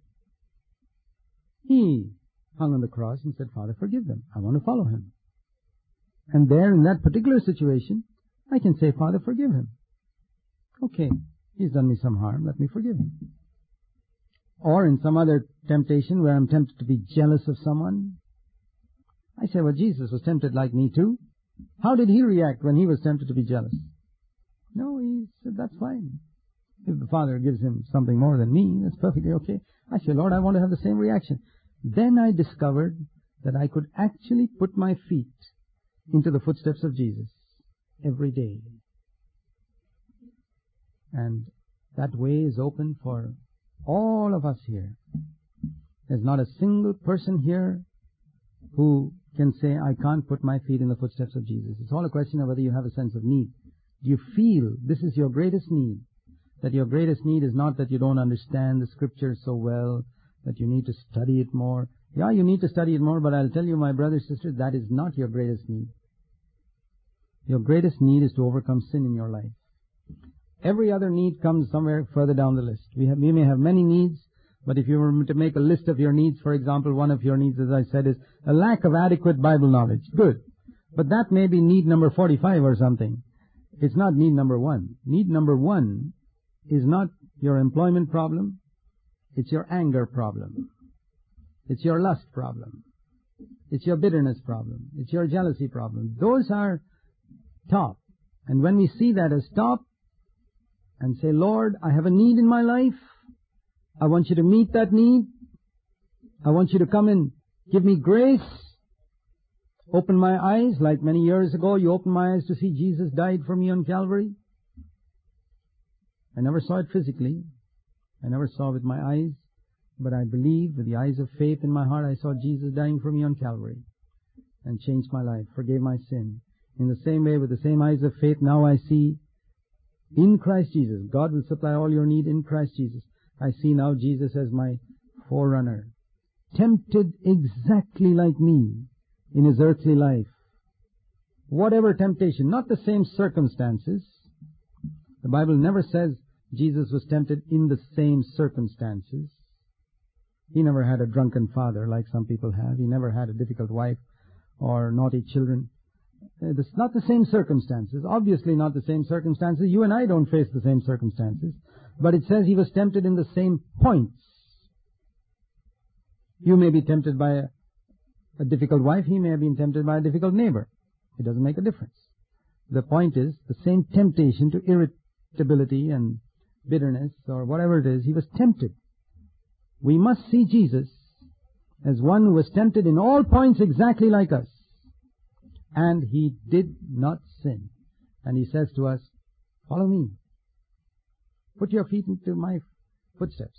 Speaker 1: He hung on the cross and said, Father, forgive them. I want to follow Him. And there, in that particular situation, I can say, Father, forgive him. Okay, he's done me some harm, let me forgive him. Or in some other temptation where I'm tempted to be jealous of someone, I say, well, Jesus was tempted like me too. How did He react when He was tempted to be jealous? No, He said, that's fine. If the Father gives Him something more than me, that's perfectly okay. I say, Lord, I want to have the same reaction. Then I discovered that I could actually put my feet into the footsteps of Jesus every day. And that way is open for all of us here. There's not a single person here who can say, I can't put my feet in the footsteps of Jesus. It's all a question of whether you have a sense of need. Do you feel this is your greatest need? That your greatest need is not that you don't understand the Scripture so well, that you need to study it more. Yeah, you need to study it more, but I'll tell you, my brothers and sisters, that is not your greatest need. Your greatest need is to overcome sin in your life. Every other need comes somewhere further down the list. We may have many needs, but if you were to make a list of your needs, for example, one of your needs, as I said, is a lack of adequate Bible knowledge. Good. But that may be need number 45 or something. It's not need number 1. Need number 1 is not your employment problem. It's your anger problem. It's your lust problem. It's your bitterness problem. It's your jealousy problem. Those are top. And when we see that as top and say, Lord, I have a need in my life. I want you to meet that need. I want you to come and give me grace. Open my eyes, like many years ago, you opened my eyes to see Jesus died for me on Calvary. I never saw it physically. I never saw it with my eyes. But I believe with the eyes of faith in my heart, I saw Jesus dying for me on Calvary and changed my life, forgave my sin. In the same way, with the same eyes of faith, now I see In Christ Jesus. God will supply all your need in Christ Jesus. I see now Jesus as my forerunner. Tempted exactly like me in his earthly life. Whatever temptation, not the same circumstances. The Bible never says Jesus was tempted in the same circumstances. He never had a drunken father like some people have. He never had a difficult wife or naughty children. It's not the same circumstances. Obviously not the same circumstances. You and I don't face the same circumstances. But it says he was tempted in the same points. You may be tempted by a difficult wife. He may have been tempted by a difficult neighbor. It doesn't make a difference. The point is the same temptation to irritability and bitterness or whatever it is. He was tempted. We must see Jesus as one who was tempted in all points exactly like us. And he did not sin. And he says to us, follow me. Put your feet into my footsteps.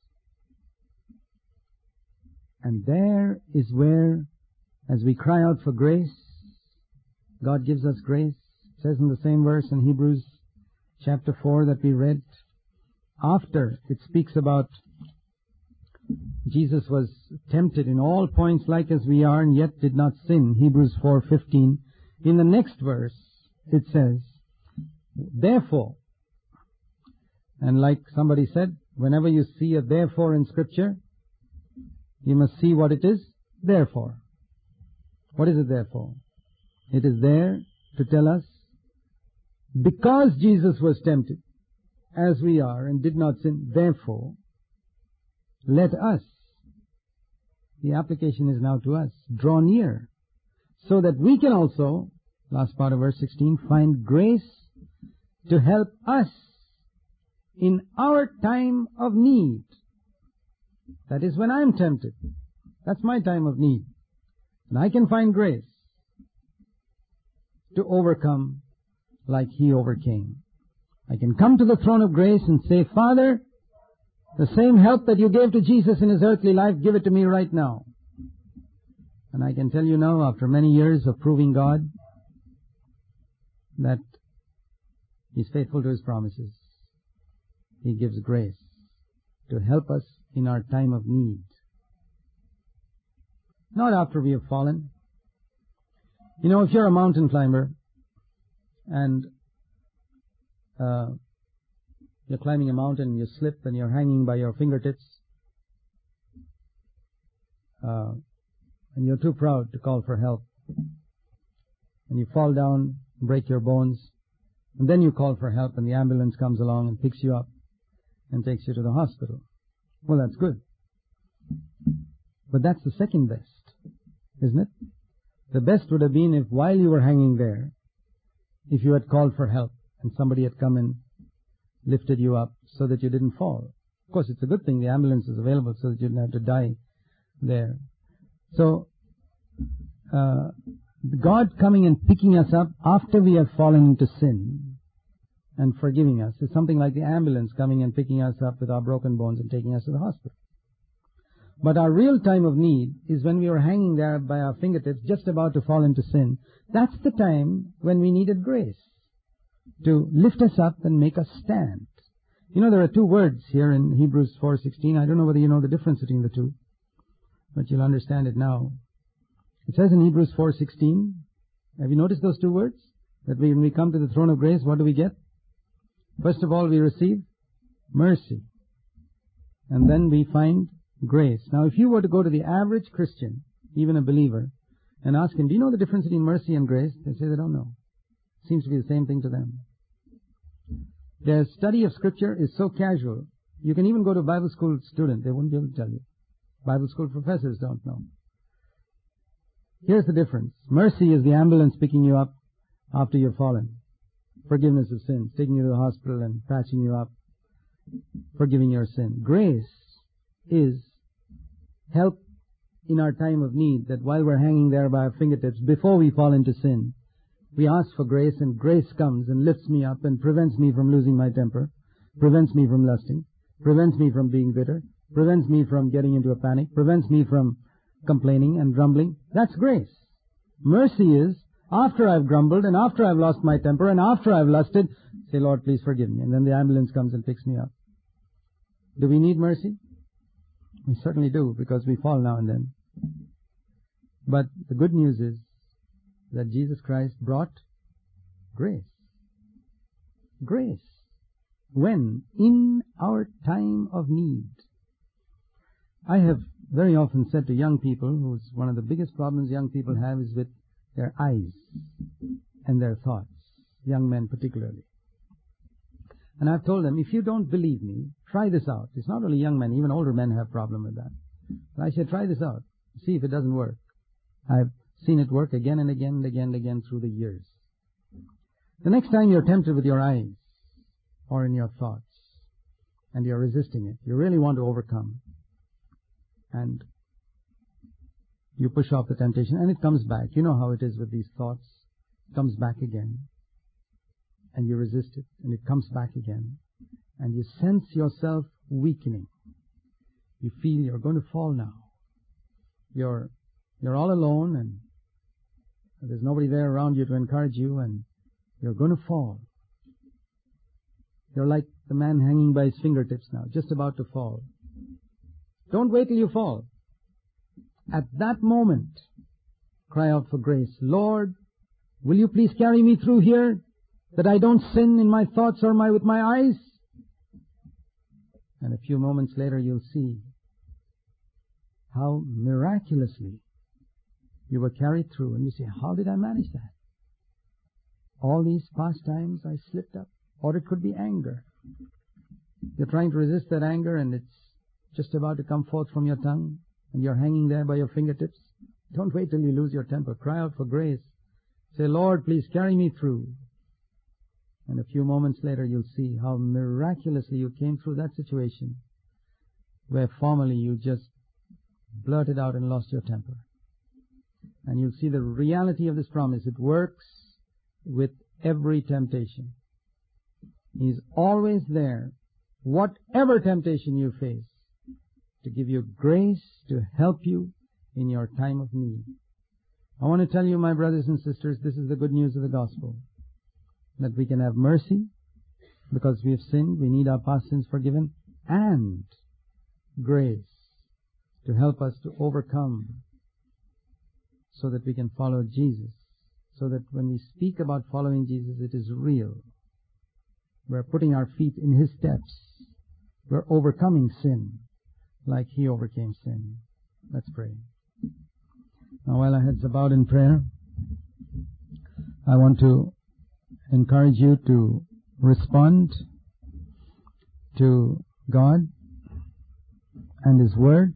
Speaker 1: And there is where, as we cry out for grace, God gives us grace. It says in the same verse in Hebrews chapter 4 that we read, after it speaks about Jesus was tempted in all points like as we are and yet did not sin, Hebrews 4:15. In the next verse it says, therefore, and like somebody said, whenever you see a therefore in Scripture, you must see what it is therefore. What is it therefore? It is there to tell us, because Jesus was tempted as we are and did not sin, therefore, let us, the application is now to us, draw near, so that we can also, last part of verse 16, find grace to help us in our time of need. That is when I'm tempted. That's my time of need. And I can find grace to overcome like he overcame. I can come to the throne of grace and say, Father, the same help that you gave to Jesus in his earthly life, give it to me right now. And I can tell you now, after many years of proving God, that he's faithful to his promises. He gives grace to help us in our time of need. Not after we have fallen. You know, if you're a mountain climber and you're climbing a mountain and you slip and you're hanging by your fingertips and you're too proud to call for help and you fall down and break your bones and then you call for help and the ambulance comes along and picks you up and takes you to the hospital. Well, that's good. But that's the second best, isn't it? The best would have been if while you were hanging there, if you had called for help and somebody had come and lifted you up so that you didn't fall. Of course, it's a good thing the ambulance is available so that you didn't have to die there. So, God coming and picking us up after we have fallen into sin and forgiving us is something like the ambulance coming and picking us up with our broken bones and taking us to the hospital. But our real time of need is when we were hanging there by our fingertips, just about to fall into sin. That's the time when we needed grace to lift us up and make us stand. You know, there are two words here in Hebrews 4:16. I don't know whether you know the difference between the two, but you'll understand it now. It says in Hebrews 4:16, have you noticed those two words? That when we come to the throne of grace, what do we get? First of all, we receive mercy. And then we find grace. Now, if you were to go to the average Christian, even a believer, and ask him, do you know the difference between mercy and grace? They say they don't know. It seems to be the same thing to them. Their study of Scripture is so casual. You can even go to a Bible school student. They wouldn't be able to tell you. Bible school professors don't know. Here's the difference. Mercy is the ambulance picking you up after you've fallen. Forgiveness of sins, taking you to the hospital and patching you up, forgiving your sin. Grace is help in our time of need, that while we're hanging there by our fingertips, before we fall into sin, we ask for grace, and grace comes and lifts me up and prevents me from losing my temper, prevents me from lusting, prevents me from being bitter, prevents me from getting into a panic, prevents me from complaining and grumbling. That's grace. Mercy is, after I've grumbled and after I've lost my temper and after I've lusted, say, Lord, please forgive me. And then the ambulance comes and picks me up. Do we need mercy? We certainly do, because we fall now and then. But the good news is that Jesus Christ brought grace. Grace. When? In our time of need. I have very often said to young people, who's one of the biggest problems young people have is with their eyes and their thoughts, young men particularly. And I've told them, if you don't believe me, try this out. It's not only young men, even older men have a problem with that. But I say, try this out. See if it doesn't work. I've seen it work again and again and again and again through the years. The next time you're tempted with your eyes or in your thoughts and you're resisting it, you really want to overcome, and you push off the temptation and it comes back. You know how it is with these thoughts. It comes back again. And you resist it, and it comes back again. And you sense yourself weakening. You feel you're going to fall now. You're all alone, and there's nobody there around you to encourage you, and you're going to fall. You're like the man hanging by his fingertips now, just about to fall. Don't wait till you fall. At that moment, cry out for grace. Lord, will you please carry me through here, that I don't sin in my thoughts or with my eyes? And a few moments later you'll see how miraculously you were carried through, and you say, how did I manage that? All these past times I slipped up. Or it could be anger. You're trying to resist that anger and it's just about to come forth from your tongue and you're hanging there by your fingertips. Don't wait till you lose your temper. Cry out for grace. Say, Lord, please carry me through. And a few moments later you'll see how miraculously you came through that situation where formerly you just blurted out and lost your temper. And you'll see the reality of this promise. It works with every temptation. He's always there, whatever temptation you face, to give you grace to help you in your time of need. I want to tell you, my brothers and sisters, this is the good news of the gospel. That we can have mercy because we have sinned, we need our past sins forgiven, and grace to help us to overcome so that we can follow Jesus. So that when we speak about following Jesus, it is real. We're putting our feet in His steps. We're overcoming sin like He overcame sin. Let's pray. Now, while our heads are bowed in prayer, I want to encourage you to respond to God and His Word.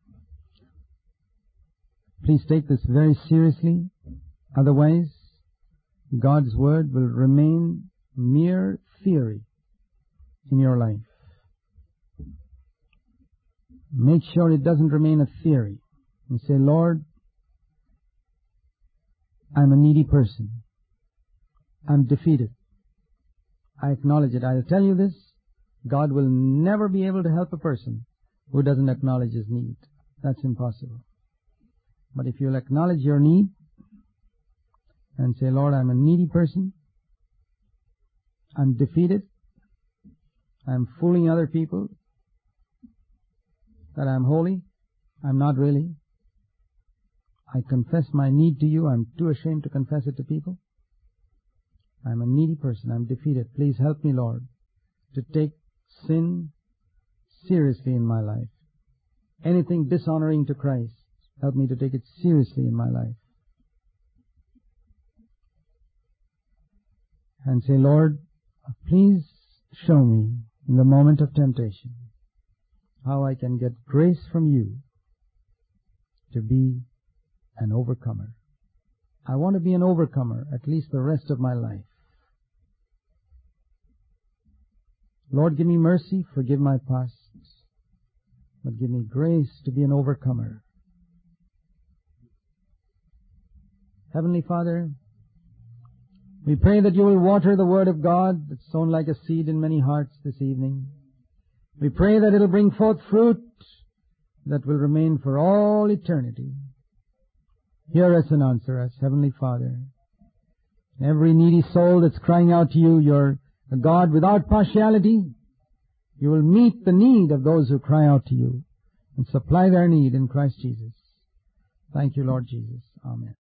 Speaker 1: Please take this very seriously. Otherwise, God's Word will remain mere theory in your life. Make sure it doesn't remain a theory. And say, Lord, I'm a needy person. I'm defeated. I acknowledge it. I'll tell you this, God will never be able to help a person who doesn't acknowledge his need. That's impossible. But if you'll acknowledge your need and say, Lord, I'm a needy person, I'm defeated, I'm fooling other people, that I'm holy, I'm not really. I confess my need to you, I'm too ashamed to confess it to people. I'm a needy person, I'm defeated. Please help me, Lord, to take sin seriously in my life. Anything dishonoring to Christ, help me to take it seriously in my life. And say, Lord, please show me in the moment of temptation how I can get grace from you to be an overcomer. I want to be an overcomer at least the rest of my life. Lord, give me mercy, forgive my past, but give me grace to be an overcomer. Heavenly Father, we pray that you will water the Word of God that's sown like a seed in many hearts this evening. We pray that it will bring forth fruit that will remain for all eternity. Hear us and answer us, Heavenly Father. Every needy soul that's crying out to you, you're a God without partiality. You will meet the need of those who cry out to you and supply their need in Christ Jesus. Thank you, Lord Jesus. Amen.